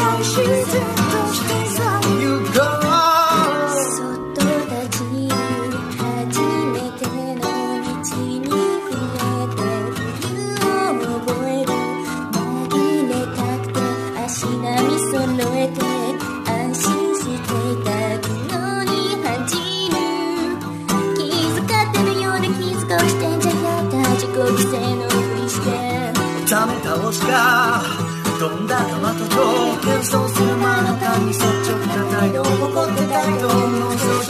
大自然としてさ行こう外立ち初めての道に触れて冬を覚える紛れたくて足並み揃えて安心していたのに恥じる気遣ってるようで気遣いしてんじゃやった自己犠牲のふりしてダメ倒しが飛んだかまとと謙遜する真中に率直な態度を誇ってた人の表情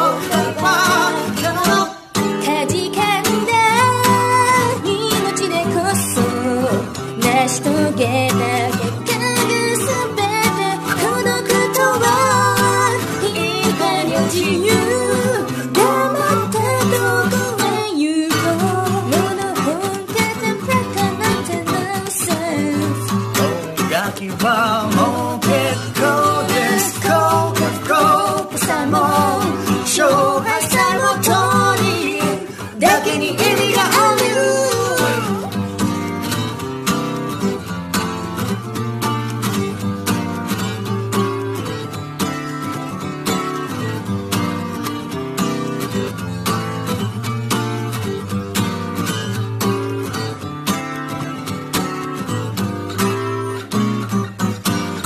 かじかんだ命でこそ成し遂げた結果が全て孤独とはいかに自由黙ってどこへ行こう世の本家でバカなんてナンセンス音楽はもう